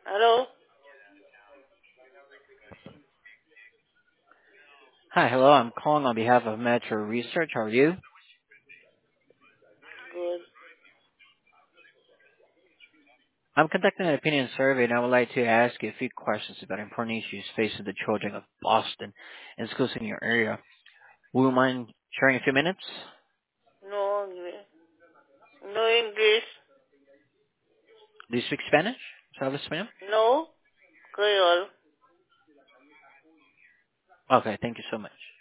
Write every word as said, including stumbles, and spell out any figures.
Hello? Hi, hello. I'm calling on behalf of Metro Research. How are you? Good. I'm conducting an opinion survey, and I would like to ask you a few questions about important issues facing the children of Boston and schools in your area. Would you mind sharing a few minutes? No English. No English. Do you speak Spanish? ¿Sabes español? No Creole. Okay, thank you so much.